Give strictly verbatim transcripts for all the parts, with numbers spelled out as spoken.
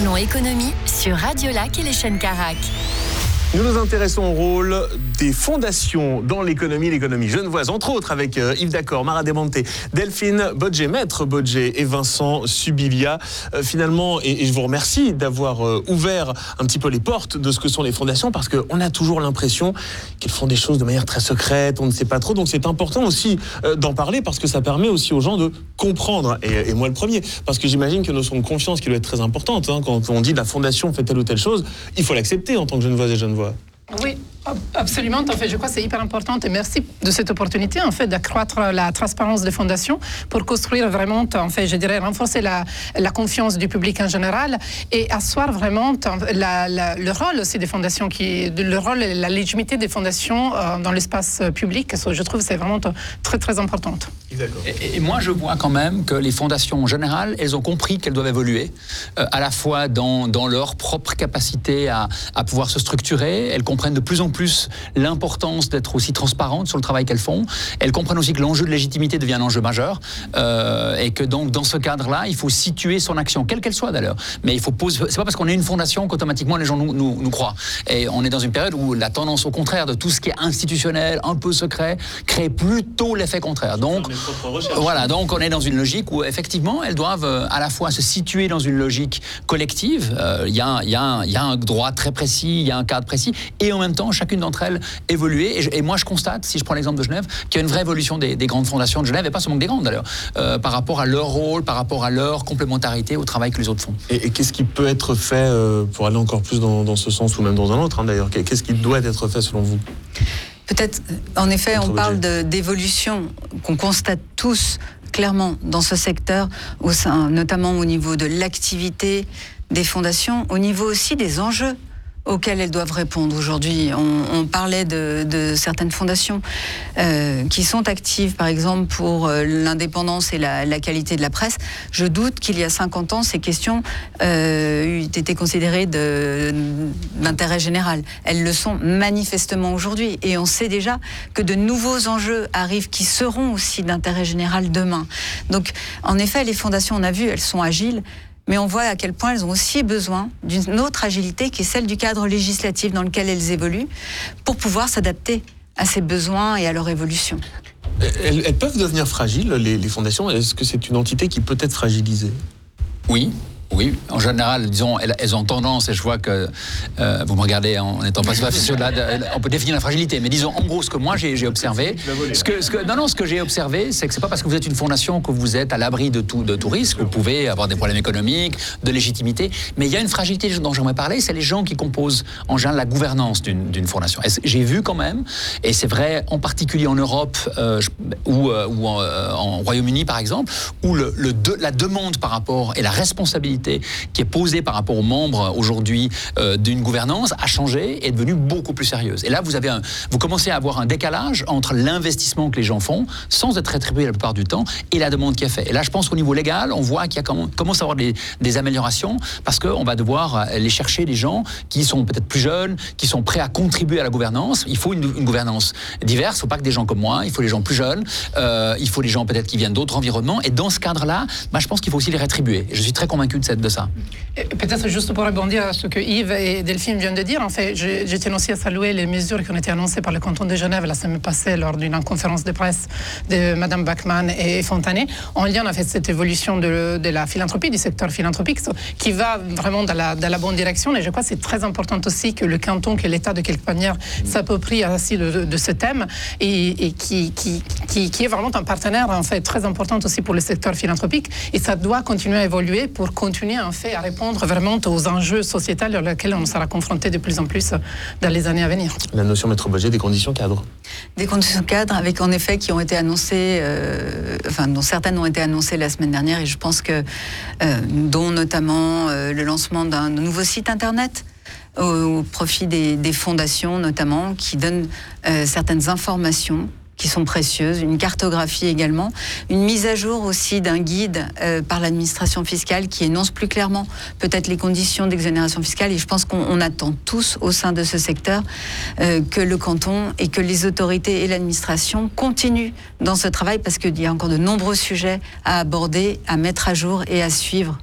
Parlons économie sur Radio Lac et les chaînes Carac. Nous nous intéressons au rôle des fondations dans l'économie, l'économie genevoise, entre autres avec euh, Yves D'accord, Mara Demonté, Delphine Bodger, Maître Bodger et Vincent Subilia. Euh, finalement, et, et je vous remercie d'avoir euh, ouvert un petit peu les portes de ce que sont les fondations, parce qu'on a toujours l'impression qu'elles font des choses de manière très secrète, on ne sait pas trop, donc c'est important aussi euh, d'en parler, parce que ça permet aussi aux gens de comprendre, et, et moi le premier, parce que j'imagine que notion de confiance qui doit être très importante, hein, quand on dit la fondation fait telle ou telle chose, il faut l'accepter en tant que genevoise et genevois. Oui, absolument. En fait, je crois que c'est hyper important et merci de cette opportunité en fait d'accroître la transparence des fondations pour construire vraiment, en fait, je dirais, renforcer la, la confiance du public en général et asseoir vraiment la, la, le rôle aussi des fondations, qui, le rôle et la légitimité des fondations euh, dans l'espace public. Je trouve que c'est vraiment très très important. Et, et moi, je vois quand même que les fondations en général, elles ont compris qu'elles doivent évoluer, euh, à la fois dans, dans leur propre capacité à, à pouvoir se structurer. Elles comprennent de plus en plus l'importance d'être aussi transparentes sur le travail qu'elles font. Elles comprennent aussi que l'enjeu de légitimité devient un enjeu majeur euh, et que donc dans ce cadre-là, il faut situer son action, quelle qu'elle soit d'ailleurs. Mais il faut poser. C'est pas parce qu'on est une fondation qu'automatiquement les gens nous, nous, nous croient. Et on est dans une période où la tendance, au contraire, de tout ce qui est institutionnel, un peu secret, crée plutôt l'effet contraire. Donc voilà, donc on est dans une logique où effectivement elles doivent euh, à la fois se situer dans une logique collective. Il euh, y, y, y a un droit très précis, il y a un cadre précis, et en même temps chacune d'entre elles évoluer. Et, je, et moi je constate, si je prends l'exemple de Genève, qu'il y a une vraie évolution des, des grandes fondations de Genève, et pas seulement des grandes d'ailleurs, euh, par rapport à leur rôle, par rapport à leur complémentarité au travail que les autres font. Et, et qu'est-ce qui peut être fait euh, pour aller encore plus dans, dans ce sens, ou même dans un autre hein, d'ailleurs, qu'est-ce qui doit être fait selon vous? Peut-être, en effet, on parle de, d'évolution qu'on constate tous clairement dans ce secteur, au sein, notamment au niveau de l'activité des fondations, au niveau aussi des enjeux auxquels elles doivent répondre. Aujourd'hui, on, on parlait de, de certaines fondations euh, qui sont actives, par exemple, pour euh, l'indépendance et la, la qualité de la presse. Je doute qu'il y a cinquante ans, ces questions euh, aient été considérées de, d'intérêt général. Elles le sont manifestement aujourd'hui. Et on sait déjà que de nouveaux enjeux arrivent qui seront aussi d'intérêt général demain. Donc, en effet, les fondations, on a vu, elles sont agiles, mais on voit à quel point elles ont aussi besoin d'une autre agilité qui est celle du cadre législatif dans lequel elles évoluent pour pouvoir s'adapter à ces besoins et à leur évolution. Elles, elles peuvent devenir fragiles, les, les fondations. Est-ce que c'est une entité qui peut être fragilisée? Oui. Oui, en général, disons, elles, elles ont tendance, et je vois que euh, vous me regardez en n'étant pas sûr là, on peut définir la fragilité, mais disons, en gros, ce que moi j'ai, j'ai observé, ce que, ce que, non, non, ce que j'ai observé, c'est que c'est pas parce que vous êtes une fondation que vous êtes à l'abri de tout, de tout risque. Vous pouvez avoir des problèmes économiques, de légitimité, mais il y a une fragilité dont j'aimerais parler, c'est les gens qui composent en général la gouvernance d'une, d'une fondation. Et j'ai vu quand même, et c'est vrai en particulier en Europe euh, ou, euh, ou en, euh, en Royaume-Uni par exemple, où le, le de, la demande par rapport et la responsabilité qui est posée par rapport aux membres aujourd'hui euh, d'une gouvernance a changé et est devenue beaucoup plus sérieuse. Et là, vous, avez un, vous commencez à avoir un décalage entre l'investissement que les gens font, sans être rétribués la plupart du temps, et la demande qui est faite. Et là, je pense qu'au niveau légal, on voit qu'il y a comment, commence à avoir des, des améliorations, parce qu'on va devoir aller chercher des gens qui sont peut-être plus jeunes, qui sont prêts à contribuer à la gouvernance. Il faut une, une gouvernance diverse, il ne faut pas que des gens comme moi, il faut les gens plus jeunes, euh, il faut les gens peut-être qui viennent d'autres environnements, et dans ce cadre-là, bah, je pense qu'il faut aussi les rétribuer. Et je suis très convaincu de, cette, de ça. Et peut-être juste pour rebondir à ce que Yves et Delphine viennent de dire, en fait, je, je tiens aussi à saluer les mesures qui ont été annoncées par le canton de Genève la semaine passée lors d'une conférence de presse de Mme Bachmann et Fontanet, en lien avec cette évolution de, de la philanthropie, du secteur philanthropique, qui va vraiment dans la, dans la bonne direction. Et je crois que c'est très important aussi que le canton, que l'État, de quelque manière, s'approprie ainsi de, de ce thème et, et qui, qui, qui, qui est vraiment un partenaire en fait, très important aussi pour le secteur philanthropique. Et ça doit continuer à évoluer pour continuer en fait, à répondre vraiment aux enjeux sociétaux auxquels on sera confronté de plus en plus dans les années à venir. La notion Maître Bodger des conditions cadres. Des conditions cadres avec en effet qui ont été annoncées, euh, enfin dont certaines ont été annoncées la semaine dernière, et je pense que, euh, dont notamment euh, le lancement d'un nouveau site internet au, au profit des, des fondations notamment, qui donnent euh, certaines informations qui sont précieuses, une cartographie également, une mise à jour aussi d'un guide euh, par l'administration fiscale qui énonce plus clairement peut-être les conditions d'exonération fiscale. Et je pense qu'on on attend tous au sein de ce secteur euh, que le canton et que les autorités et l'administration continuent dans ce travail, parce qu'il y a encore de nombreux sujets à aborder, à mettre à jour et à suivre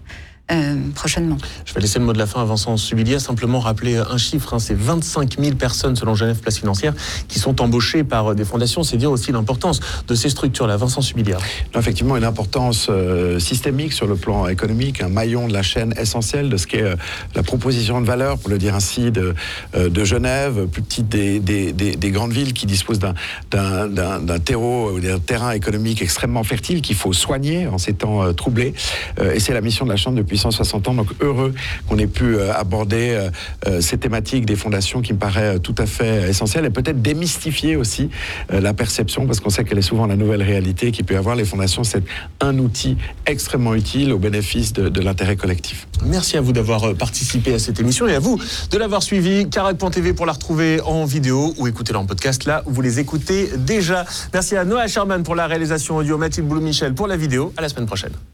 euh, prochainement. Je vais laisser le mot de la fin à Vincent Subilia, simplement rappeler un chiffre, hein, c'est vingt-cinq mille personnes selon Genève Place Financière qui sont embauchées par des fondations, c'est dire aussi l'importance de ces structures-là. Vincent Subilia. Non, effectivement, une importance euh, systémique sur le plan économique, un maillon de la chaîne essentielle de ce qu'est euh, la proposition de valeur, pour le dire ainsi, de, euh, de Genève, plus petite des, des, des, des grandes villes qui disposent d'un, d'un, d'un, d'un terreau ou d'un terrain économique extrêmement fertile qu'il faut soigner en ces temps euh, troublés. Euh, et c'est la mission de la Chambre depuis cent soixante ans. Donc heureux qu'on ait pu euh, aborder euh, ces thématiques des fondations qui me paraît tout à fait essentielles et peut-être démystifier aussi euh, la perception, parce qu'on sait qu'elle est souvent la nouvelle réalité qu'il peut y avoir. Les fondations, c'est un outil extrêmement utile au bénéfice de, de l'intérêt collectif. Merci à vous d'avoir participé à cette émission et à vous de l'avoir suivi. Carac point T V pour la retrouver en vidéo ou écoutez-la en podcast là où vous les écoutez déjà. Merci à Noah Sherman pour la réalisation audio, Mathilde Boulou-Michel pour la vidéo. À la semaine prochaine.